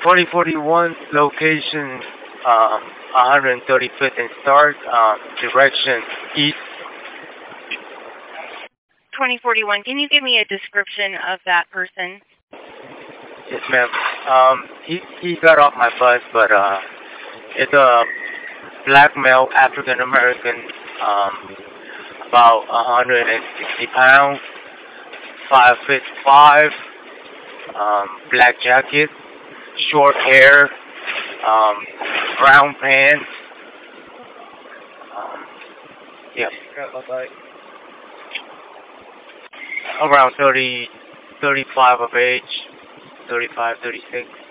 2041 location, 135th and Stark, direction east. 2041, can you give me a description of that person? Yes, ma'am. He got off my bus, but it's a black male, African American, about 160 pounds, 5'5", black jacket, short hair, brown pants. Yeah. Around 30, 35 of age, 35, 36.